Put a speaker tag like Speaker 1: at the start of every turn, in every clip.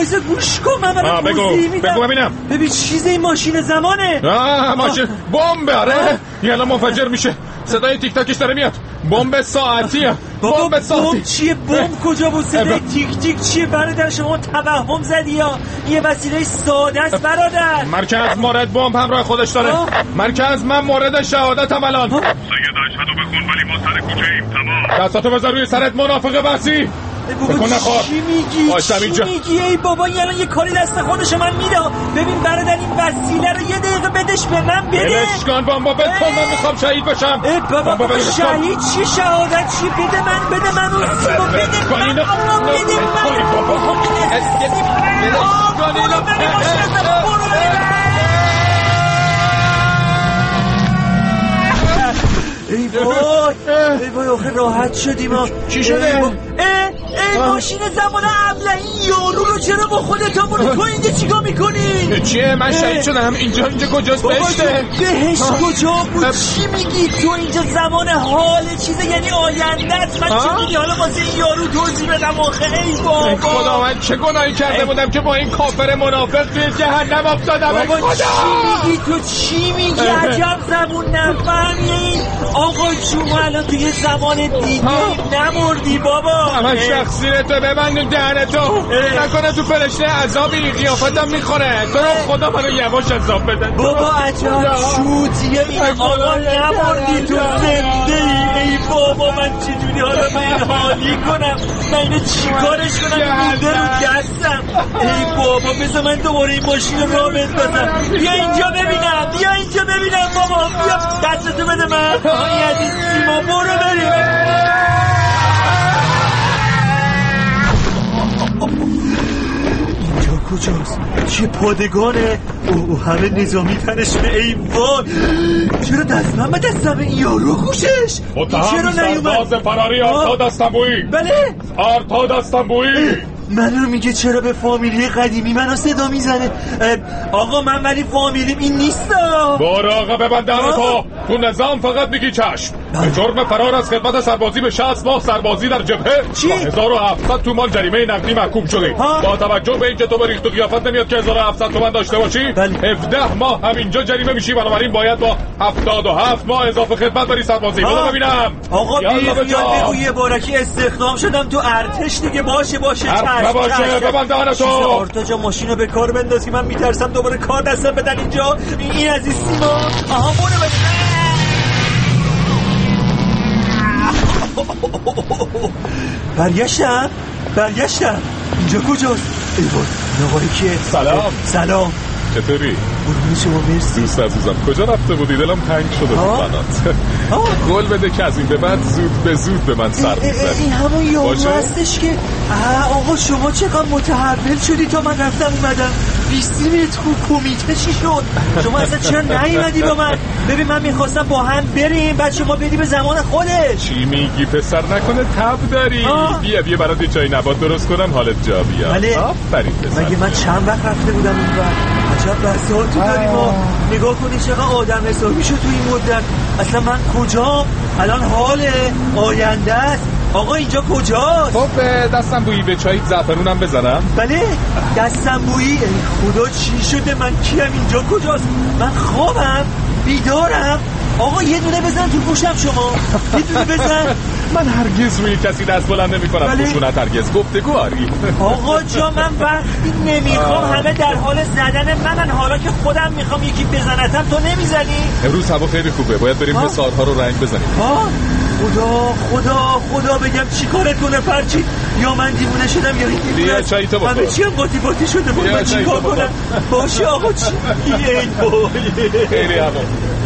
Speaker 1: وایسا گوش کن من برات توضیح میدم.
Speaker 2: بگو ببینم.
Speaker 1: ببین چیز این ماشین زمانه.
Speaker 2: ماشین بمب. آره یالا منفجر میشه. صدای تیک تاکش داره میاد. بمب ساعتیه. بمب ساعتی.
Speaker 1: بمب چیه؟ بمب کجا بود؟ صدای تیک تیک چیه برادر؟ شما توهم زدی یا یه وسیله ساده است برادر؟
Speaker 2: مرکز مورد بمب همراه خودش داره. مرکز من مورد شهادتم الان.
Speaker 3: سید اشهدو بخون ولی ما سر کوچه ایم. تمام.
Speaker 2: دستاتو بذار روی سرت منافق بسی.
Speaker 1: بابا چی میگی ای بابا؟ الان یه کاری دست خودش من میده. ببین برادر این وسیله رو یه دقیقه بدش به من بده.
Speaker 2: بلش کن بابا بکن. من میخوام شهید بشم.
Speaker 1: بابا شهید چی؟ شهادت چی؟ بده من اون سیبو بده من. ای وای آخه راحت شدیم.
Speaker 2: چی شده؟
Speaker 1: ماشین زمان ابله یارو رو چرا با خودت آوردی؟ تو اینجا چیکار میکنی؟
Speaker 2: چیه؟ من شهید شدم. اینجا کجاست؟ بهشته.
Speaker 1: بهشت کجا بود؟ چی میگی؟ تو اینجا زمان حال چیزه، یعنی آینده است. من چی میگی؟ حالا واسه این یارو توضیح بدم آخه؟ ای بابا
Speaker 2: خدا من چه گناهی کرده بودم که با این کافر منافق توی جهنم افتادم؟
Speaker 1: بابا چی میگی؟ تو چی میگی؟ عجب زبون نفهمی. آقا شما الان توی زمان دیگه نمردی بابا.
Speaker 2: من شخصیتو ببند دهنتو. نکنه تو فرشته عذابی قیافتم میخوره. تو رو خدا منو یواش عذاب بده.
Speaker 1: بابا عجب شوتیه این. آقا نمردی تو زنده ای بابا. من چجوری حالا من حالی کنم؟ من اینو چیکارش کنم؟ میده رو دستم. ای بابا بذار من دوباره این ماشین رو راه بندازم. بیا اینجا ببینم بابا. بیا دستتو بده من. آی عزیز سیما برو بریم. اینجا کجاست؟ چه پادگانه؟ او همه نظامی تنشونه. ای وای چرا دستم به دستم این یارو خوشش؟
Speaker 2: چرا نیومد؟ فراری آرتاد استنبویی.
Speaker 1: بله
Speaker 2: آرتاد استنبویی.
Speaker 1: منو میگه چرا به فامیلی قدیمی منو صدا میزنه. آقا من ولی فامیلیم این نیستا.
Speaker 2: برو آقا ببند دهنتو. تو نظام فقط میگی چشم. به جرم فرار از خدمت سربازی به 60 ماه سربازی در جبهه 1700 تومان جریمه نقدی محکوم شدی. با توجه به اینکه تو به ریخت و قیافت نمیاد که 1700 تومان داشته باشی 17 ماه همینجا جریمه میشی. بنابراین باید با 77 ماه اضافه خدمت بری سربازی. برو ببینم.
Speaker 1: آقا بگو یه بارکی استخدام شدم تو ارتش دیگه. باشه
Speaker 2: باشه ببند دهنتو.
Speaker 1: آرتا جا ماشینو به کار بندازی. من میترسم دوباره کار دستم بدن اینجا. این از این سیما. آها برو برگشتم. اینجا کجاست؟ ای وای نواری که سلام
Speaker 2: چطوری؟
Speaker 1: قربون شما مرسی.
Speaker 2: دوست عزیزم کجا رفته بودی؟ دلم تنگ شده بود برات. قول بده که از این به بعد زود به زود به من سر میزنی.
Speaker 1: این همون یارو هستش که آقا شما چقدر متحول شدی تا من رفتم اومدم. 20 متر کمیته چی شد؟ شما اصلا چرا نیومدی با من؟ ببین من میخواستم با هم بریم بعد شما بدی به زمان خودش.
Speaker 2: چی میگی پسر؟ نکنه تب داری؟ بیا برات یه چای نبات درست کنم حالت جا بیاد.
Speaker 1: بله.
Speaker 2: آفرین پسر.
Speaker 1: مگه من چند وقت رفته بودم اونور؟ عجب بساطی داریم. نگاه کنی چقدر آدم حسابی شد تو این مدت. اصلا من کجا؟ الان حال آینده است. آقا اینجا کجاست؟
Speaker 2: خب دستم بویی به چای زعفرونم بزنم؟
Speaker 1: بله دستم بویی. ای خدا چی شده؟ من کیم؟ اینجا کجاست؟ من خوابم؟ بیدارم؟ آقا یه دونه بزن تو گوشم. شما یه دونه بزن.
Speaker 2: من هرگز روی کسی دست بلند نمی کنم. خشونت هرگز. گفتگو آری.
Speaker 1: آقا جا من وقتی نمیخوام همه در حال زدن منن. حالا که خودم میخوام یکی بزنتم تو نمیزنی.
Speaker 2: امروز هوا خیلی خوبه. باید بریم حصارها رو رنگ بزنیم.
Speaker 1: خدا بگم چی کارت کنه پرچی؟ یا من دیوونه شدم یا این دیوونه.
Speaker 2: بیا چایی تو بخور.
Speaker 1: همه چی هم قاطی شده بود. من چی کار کنم؟ باشه آقا چی میگی؟ ای بای
Speaker 2: خیلی هوا.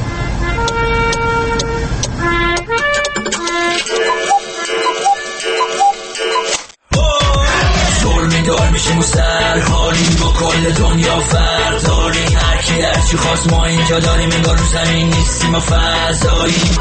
Speaker 4: دار میشیم و سر حالیم با کل دنیا فرق داریم. هرکی هرچی خواست ما اینجا داریم. انگار رو زمین نیستیم و فضاییم.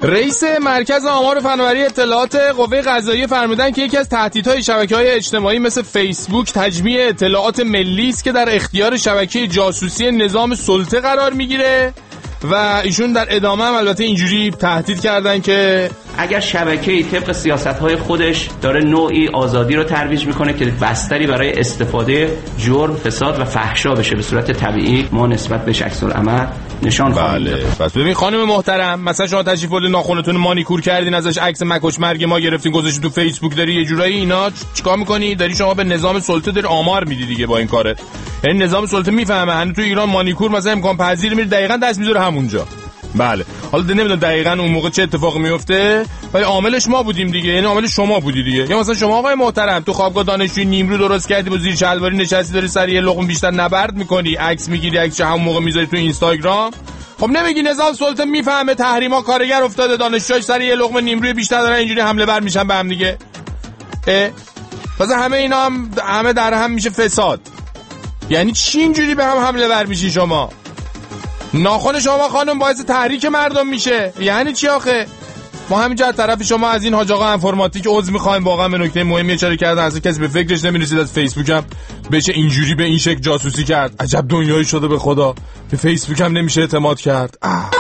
Speaker 5: رئیس مرکز آمار فناوری اطلاعات قوه قضاییه فرمودن که یکی از تهدیدهای شبکه‌های اجتماعی مثل فیسبوک تجمیع اطلاعات ملی است که در اختیار شبکه جاسوسی نظام سلطه قرار میگیره و ایشون در ادامه هم البته اینجوری تهدید کردن که
Speaker 6: اگر شبکه‌ای طبق سیاست‌های خودش داره نوعی آزادی رو ترویج میکنه که بستری برای استفاده جرم، فساد و فحشا بشه به صورت طبیعی، ما نسبت به عکس العمل نشان خواهیم داد.
Speaker 5: پس ببین خانم محترم، مثلا شما تشریف آوردین ناخنتون مانیکور کردین، ازش عکس مکش مرگ ما گرفتین گذاشتین تو فیسبوک، داری یه جورایی اینا چیکار می‌کنی؟ داری شما به نظام سلطه داری آمار میدی دیگه با این کارت. یعنی نظام سلطه میفهمه هنوز تو ایران مانیکور مثلا امکان پذیر میره دقیقاً دست میذاره همونجا. بله، حالا نمیدونم دقیقاً اون موقع چه اتفاقی میفته، ولی عاملش ما بودیم دیگه، یعنی عامل شما بودی دیگه. یا مثلا شما آقای محترم تو خوابگاه دانشجوی نیمرو درست کردی با زیر شلواری نشستی داری سر یه لقمه بیشتر نبرد میکنی، عکس میگیری، عکس همون موقع میذاری تو اینستاگرام. خب نمیگی نظام سلطه میفهمه تحریما کارگر افتاده، دانشجوها سر یه لقمه نیمروی بیشتر دارن اینجوری حمله بر میشن به هم دیگه. مثلا همه اینا هم همه در هم میشه فساد. یعنی چی اینجوری به هم حمله بر میشی شما؟ ناخن شما خانم باعث تحریک مردم میشه. یعنی چی آخه؟ ما همینجا از طرف شما از این حاج آقا انفرماتیک عذر میخوایم، واقعا به نکته مهمی اشاره کردن، اصلا کسی به فکرش نمیرسید از فیسبوک هم بشه اینجوری به این شکل جاسوسی کرد. عجب دنیایی شده به خدا، به فیسبوک هم نمیشه اعتماد کرد.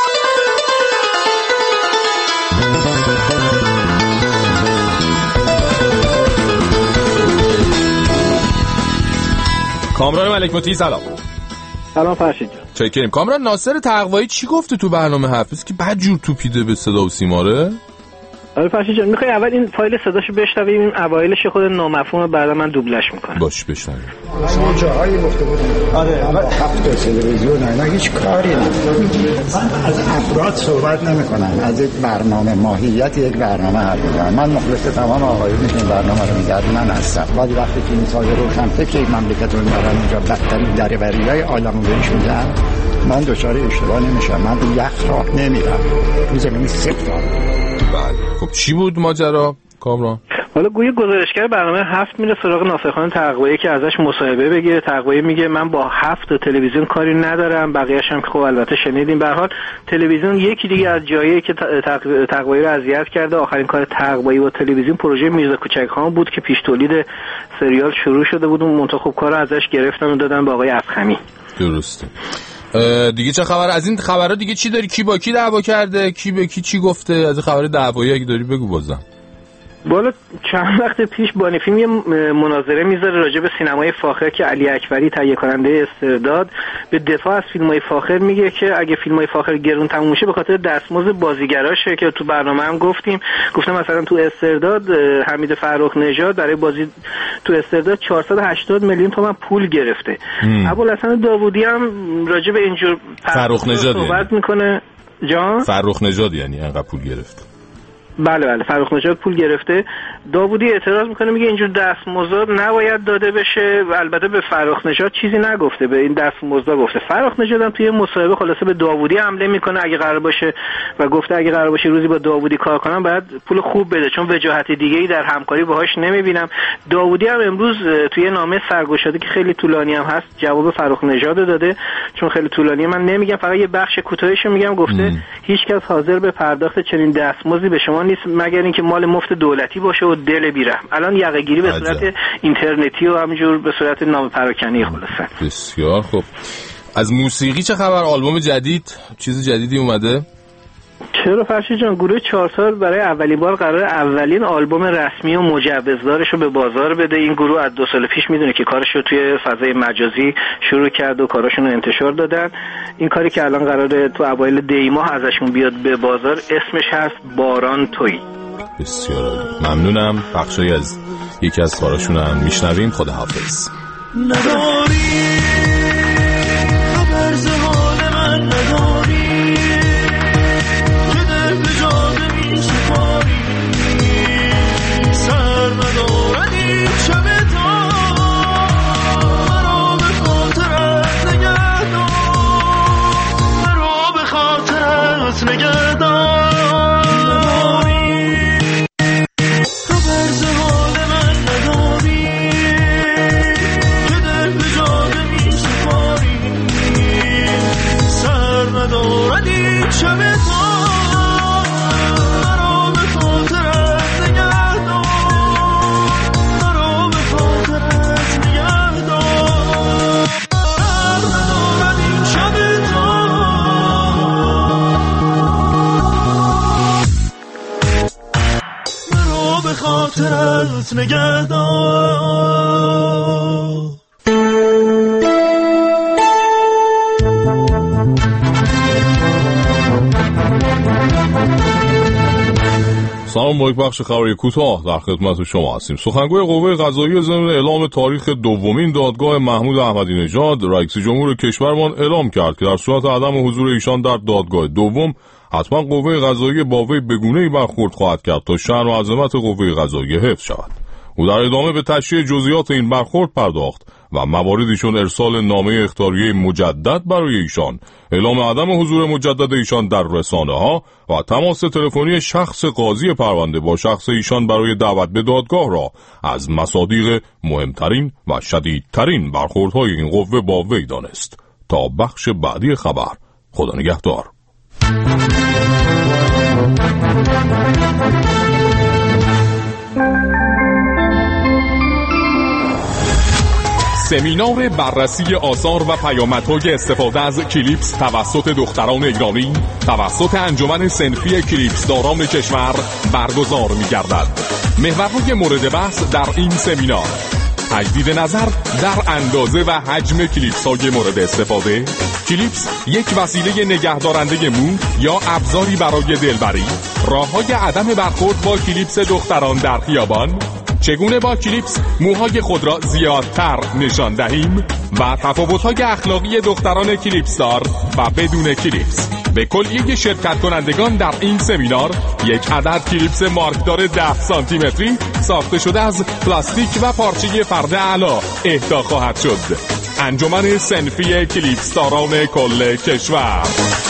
Speaker 5: کامران ملک مطیعی سلام.
Speaker 7: سلام فرشید جان.
Speaker 5: چکریم. کامران ناصر تقوایی چی گفته تو برنامه حافظ که بعد جور توپیده به صدا و سیماره؟
Speaker 7: آره فرشید جان، میخوای اول این فایل صداشو بشنویم، این اوایلش خود نامفهومه، بعدا من دوبلش میکنم.
Speaker 5: باش بشنویم.
Speaker 8: اصلا جاهایی گفته بود آره اول هفت تلویزیون اینا هیچ کاری نداره. من از افراد صحبت نمیکنم، از یک برنامه، ماهیت یک برنامه حرف میزنم. من مخلص تمام آقایونی که این برنامه رو میگردن هستم، ولی وقتی که این سایه روشن فکر یک مملکت رو میارن اینجا بدترین دربریای عالمو بهش میدن، من دچار اشتباه نمیشم. من به یخ راه نمیرم، میذارم سفت.
Speaker 5: خب چی بود ماجرا کامران؟
Speaker 7: حالا گویا گزارشگر برنامه هفت میره سراغ ناصرخان تقوایی که ازش مصاحبه بگیره. تقوایی میگه من با هفت تلویزیون کاری ندارم، بقیه‌اش هم که خب البته شنیدیم. به هر حال تلویزیون یکی دیگه از جایی که تقوایی رو اذیت کرده. آخرین کار تقوایی با تلویزیون پروژه میرزا کوچک‌خان بود که پیش تولید سریال شروع شده بود، اون منتها خب کارو ازش گرفتن و دادن به آقای افخمی.
Speaker 5: درسته. دیگه چه خبر از این خبرها؟ دیگه چی داری؟ کی با کی دعوا کرده؟ کی به کی چی گفته؟ از خبر دعوایی اگه داری بگو بازم.
Speaker 7: بالا چند وقت پیش بانی فیلم یه مناظره میذاره راجع به سینمای فاخر که علی اکبری تهیه کننده استرداد به دفاع از فیلم‌های فاخر میگه که اگه فیلم‌های فاخر گرون تموم میشه به خاطر دستمزد بازیگراشه که تو برنامه هم گفتم مثلا تو استرداد حمید فرخ نژاد برای بازی تو استرداد 480 میلیون تومان پول گرفته. ابوالحسن داوودی هم راجع به اینجور
Speaker 5: فرخ نژاد
Speaker 7: صحبت میکنه. جان
Speaker 5: فرخ نژاد یعنی انقدر پول گرفته.
Speaker 7: بله فرخ نژاد پول گرفته. داوودی اعتراض میکنه، میگه اینجور دستمزد نباید داده بشه. البته به فرخ نژاد چیزی نگفته، به این دستمزد گفته. فرخ نژاد هم توی مصاحبه خلاصه به داوودی حمله میکنه اگه قرار باشه و گفته اگه قرار باشه روزی با داوودی کار کنم باید پول خوب بده چون وجاهت دیگه‌ای در همکاری باهاش نمیبینم. داوودی هم امروز توی نامه سرگشاده که خیلی طولانی هم هست جواب فرخ نژاد داده، چون خیلی طولانی من نمیگم، فقط یه بخش کوتاهیشو میگم. گفته هیچ کس حاضر به پرداخت چنین دستمزدی به شما نیست مگر اینکه مال مفت دولتی باشه و دل بیرحم. الان یقه‌گیری به صورت اینترنتی و همینجور به صورت نام پراکنی خلاصه.
Speaker 5: بسیار خوب. از موسیقی چه خبر؟ آلبوم جدید، چیز جدیدی اومده؟
Speaker 7: چرا فرشید جان، گروه 4 سال برای اولین بار قرار اولین آلبوم رسمی و مجوزدارش رو به بازار بده. این گروه از 2 سال پیش میدونه که کارش رو توی فضای مجازی شروع کرد و کاراشون رو انتشار دادن. این کاری که الان قراره تو اوایل دی ماه ازشون بیاد به بازار اسمش هست باران تویی.
Speaker 5: بسیار عالی. ممنونم. بخشی از یکی از کاراشون هم میشنویم. خداحافظ.
Speaker 1: نداری خبر ز حال من نداری که در بجاده می سپاری سر ندارد این شب تا مرا به خاطرت نگردان مرا به خاطرت نگردان خبر ز حال من نداری که در بجاده می خودت نگهدار.
Speaker 2: سلام، با یک بخش خبری کوتاه در خدمت شما هستیم. سخنگوی قوه قضاییه ضمن اعلام تاریخ دومین دادگاه محمود احمدی نژاد، رئیس جمهور کشورمان اعلام کرد که در صورت عدم حضور ایشان در دادگاه دوم حتما قوه قضاییه با وی به گونه‌ای برخورد خواهد کرد تا شأن و عظمت قوه قضاییه حفظ شود. او در ادامه به تشریح جزئیات این برخورد پرداخت و مواردی چون ارسال نامه اخطاریه مجدد برای ایشان، اعلام عدم حضور مجدد ایشان در رسانه‌ها و تماس تلفنی شخص قاضی پرونده با شخص ایشان برای دعوت به دادگاه را از مصادیق مهمترین و شدیدترین برخوردهای این قوه با وی دانست. تا بخش بعدی خبر، خدا نگهدار.
Speaker 9: سمینار بررسی آثار و پیامدهای استفاده از کلیپس توسط دختران ایرانی توسط انجمن صنفی کلیپس داران کشور برگزار می‌گردد. محورهای مورد بحث در این سمینار: تجدید نظر در اندازه و حجم کلیپس‌های مورد استفاده، کلیپس یک وسیله نگهدارنده مو یا ابزاری برای دلبری، راه‌های عدم برخورد با کلیپس دختران در خیابان، چگونه با کلیپس موهای خود را زیادتر نشان دهیم و تفاوت‌های اخلاقی دختران کلیپسدار و بدون کلیپس. به کلیه شرکت کنندگان در این سمینار یک عدد کلیپس مارکدار 10 سانتی متری ساخته شده از پلاستیک و پارچه فرد اعلی اهدا خواهد شد. انجمن صنفی کلیپسداران کل کشور.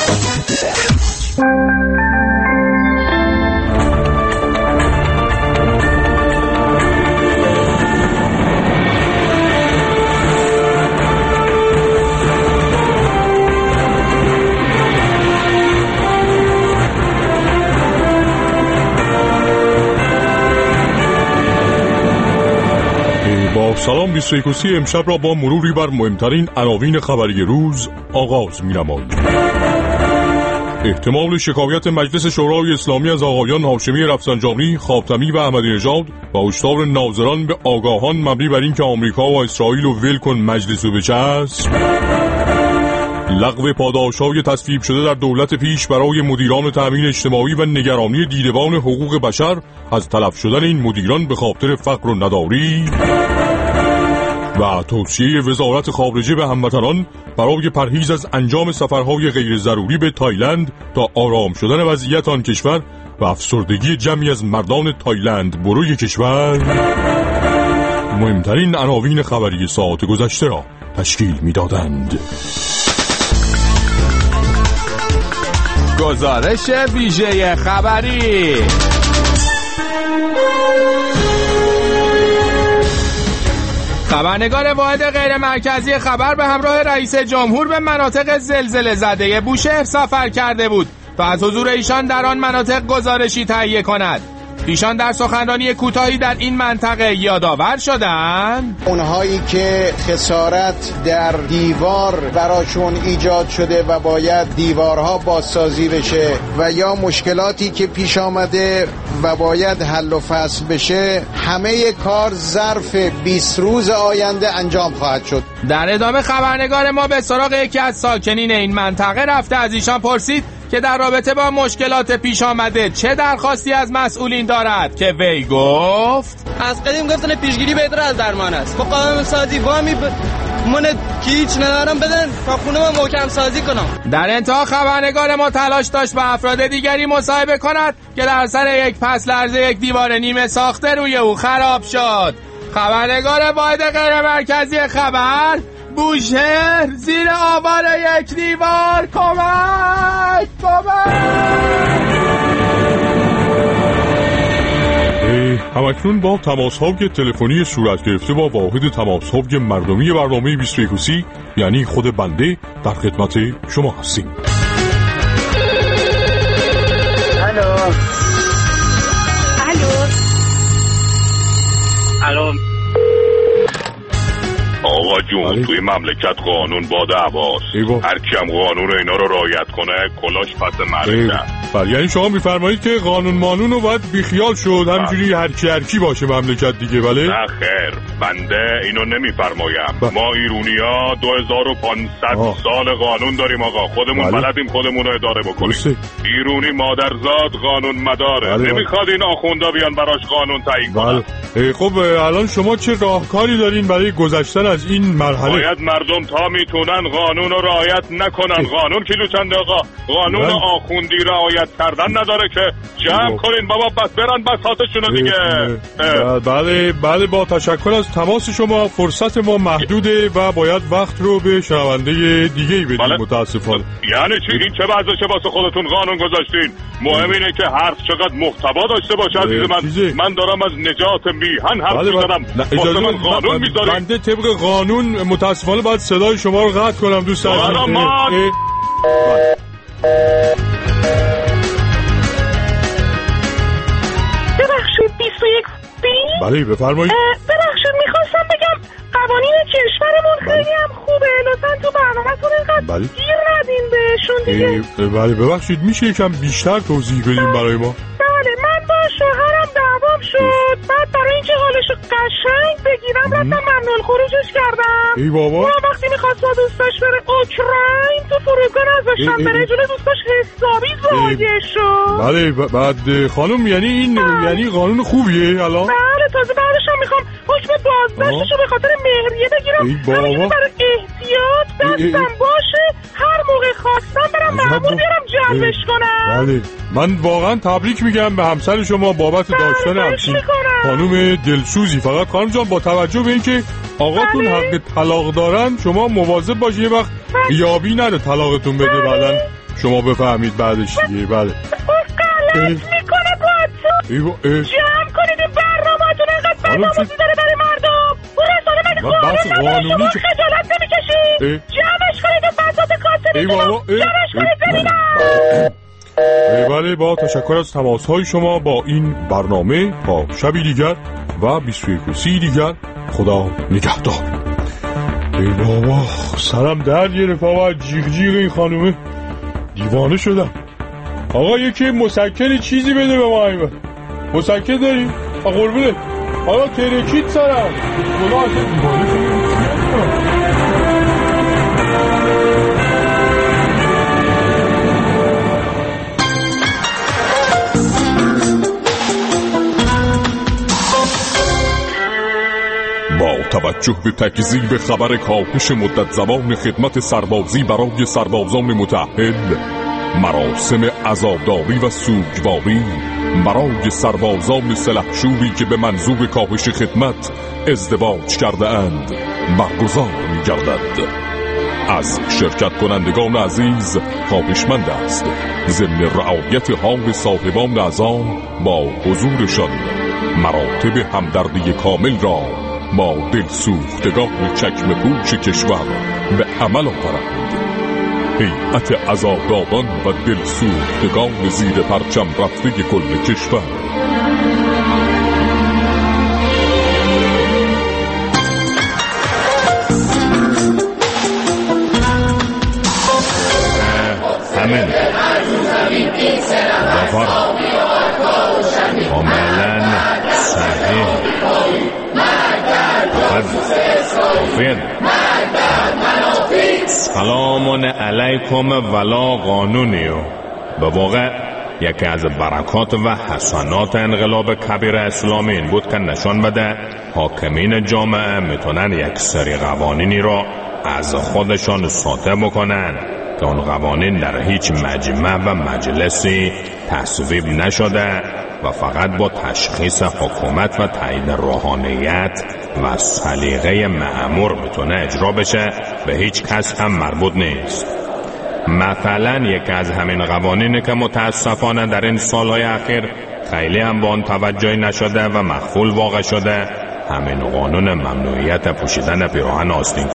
Speaker 2: سلام 21 امشب را با مروری بر مهمترین عناوین خبری روز آغاز می‌نماییم. احتمال شکایت مجلس شورای اسلامی از آقایان هاشمی رفسنجانی، خاتمی و احمدی نژاد و هشدار ناظران به آگاهان مبنی بر اینکه آمریکا و اسرائیل رو ول کن مجلس رو بچسب. لغو پاداش‌های تصویب شده در دولت پیش برای مدیران تأمین اجتماعی و نگرانی دیدبان حقوق بشر از تلف شدن این مدیران به خاطر فقر و نداری. و توصیه وزارت خارجه به هموطنان برای پرهیز از انجام سفرهای غیر ضروری به تایلند تا آرام شدن وضعیت آن کشور و افسردگی جمعی از مردان تایلند بروی کشور مهمترین عناوین خبری ساعت گذشته را تشکیل می‌دادند.
Speaker 5: گزارش ویژه خبری. خبرنگار واحد غیر مرکزی خبر به همراه رئیس جمهور به مناطق زلزله زده بوشهر سفر کرده بود تا از حضور ایشان در آن مناطق گزارشی تهیه کند. ایشان در سخنرانی کوتاهی در این منطقه یادآور شدند
Speaker 10: اونهایی که خسارت در دیوار براشون ایجاد شده و باید دیوارها بازسازی بشه و یا مشکلاتی که پیش آمده و باید حل و فصل بشه، همه کار ظرف 20 روز آینده انجام خواهد شد.
Speaker 5: در ادامه خبرنگار ما به سراغ یکی از ساکنین این منطقه رفته از ایشان پرسید که در رابطه با مشکلات پیش آمده چه درخواستی از مسئولین دارد که وی گفت
Speaker 11: از قدیم گفتن پیشگیری بهتر از درمان است. با قانون سازی وامی من که هیچ ندارم بدن تا خونه ما محکم سازی کنم.
Speaker 5: در انتها خبرنگار ما تلاش داشت با افراد دیگری مصاحبه کند که در سر یک پس لرزه یک دیوار نیمه ساخته روی او خراب شد. خبرنگار واحد غیر مرکزی خبر بوشهر زیر آوار یک دیوار. کمک
Speaker 2: همکنون با تماس‌های تلفنی صورت گرفته با واحد تماس‌های مردمی برنامه 21 یعنی خود بنده در خدمت شما هستیم.
Speaker 7: الو.
Speaker 3: آقا جون توی مملکت قانون با دعواست. هر کی هم قانون اینا رو رعایت کنه کلاش پس مرده.
Speaker 2: یعنی شما میفرمایید که قانون مانون رو باید بیخیال شد، همینجوری هر کی باشه مملکت دیگه؟ بله
Speaker 3: نه خیر، بنده اینو نمیفرمایم. ما ایرونیا 2500 سال قانون داریم آقا، خودمون بلدیم خودمون رو اداره بکنیم. ایرونی مادرزاد قانون مداره. نمیخواد این آخوندا بیان براش قانون تعیین کنن.
Speaker 2: خب الان شما چه راهکاری دارین برای گذشتن از این مرحله؟
Speaker 3: باید مردم تا میتونن قانون رو رعایت نکنن. قانون کیلو چنده آقا؟ قانون آخوندی رعایت کردن نداره که. جمع کنین بابا، بس برن بساطشونو دیگه.
Speaker 2: بله با تشکر از تماس شما. فرصت ما محدوده و باید وقت رو به شنونده دیگه‌ای بدیم. متاسفانه.
Speaker 3: یعنی چی؟ این چه وضعشه واسه خودتون قانون گذاشتین؟ مهم اینه که حرف چقدر محتوا داشته باشه عزیز من دارم از نجات میهن حرف میزنم. واسه من قانون میذاریم.
Speaker 2: بنده طبق قانون متاسفانه باید صدای شما رو قطع کنم دوست عزیز.
Speaker 12: ببخشید 21
Speaker 2: بله بفرمایید.
Speaker 12: ببخشید میخواستم بگم قوانین کشورمون خیلی هم خوبه، لطفاً تو برنامه‌تون اینقدر گیر ندین بهشون دیگه.
Speaker 2: بله ببخشید میشه یکم بیشتر توضیح بدین برای ما؟
Speaker 12: بله من با شوهرم دعوام شد، بعد برای اینکه حالشو قشنگ بگیرم رفتم ممنوع خروجش کردم.
Speaker 2: ای بابا.
Speaker 12: اون وقتی میخواست با دوستاش بره اوکراین تو فرودگاه نذاشتم بره، جلوی دوستاش حسابی زایه شد.
Speaker 2: بله بعد خانم یعنی این یعنی قانون خوبیه الان؟
Speaker 12: بله تازه بعدش هم میخوام حکم بازداشتشو به خاطر مهریه بگیرم. همین برای احتیاط دستم باشه هر موقع خواستم برم مأمور بیارم جلبش کنم.
Speaker 2: بله من واقعا تبریک میگم به همسر شما بابت داشتن همچین خانم دلسوزی. فقط خانم جان با توجه به اینکه آقاتون حق طلاق دارن شما مواظب باشید یه وقت یابی نره طلاقتون بده بعدن شما بفهمید بعدش دیگه. بله
Speaker 12: غلط میکنه باهاتون. جمع کنید این برنامه‌تون اینقدر برنامه‌تون داره برای مردم. اون رسانه مگه قانونی شما خجالت نمیکشید؟ جمعش کنید این بساط کاسه جمعش کنید ببینم.
Speaker 2: بله با تشکر از تماس‌های شما با این برنامه. با شبی دیگر و 21 دیگر خدا نگهدار. ای بابا سرم درد گرفت آقا، جیغ جیغ این خانومه دیوانه شدم. آقا یکی مسکن چیزی بده به ما. ایوه مسکن داری؟ قربونه آقا ترکید سرم خدا اصلا دیوانه شدم.
Speaker 9: توجه به تکذیب خبر کاهش مدت زمان خدمت سربازی برای سربازان متأهل، مراسم عزاداری و سوگواری برای سربازان سلحشوری که به منظور کاهش خدمت ازدواج کرده اند برگزار می گردد. از شرکت کنندگان عزیز خواهشمند است ضمن رعایت حال صاحبان اعضا با حضورشان مراتب همدردی کامل را با دلسوختگان چکمه پوش کشور به عمل آورند. هیئت عزاداران و دلسوختگان زیر پرچم رفته کل کشور.
Speaker 5: همین ظفر کاملا صحیح سلام علیکم ولا قانونیو. به واقع یکی از برکات و حسنات انقلاب کبیر اسلامی این بود که نشان بده حاکمین جامعه میتونن یک سری قوانینی را از خودشان ساطع بکنن که اون قوانین در هیچ مجمع و مجلسی تصویب نشده و فقط با تشخیص حکومت و تایید روحانیت و سلیقه مأمور میتونه اجرا بشه، به هیچ کس هم مربوط نیست. مثلا یکی از همین قوانینی که متاسفانه در این سالهای اخیر خیلی هم با آن توجهی نشده و مخفول واقع شده، همین قانون ممنوعیت پوشیدن پیراهن آستین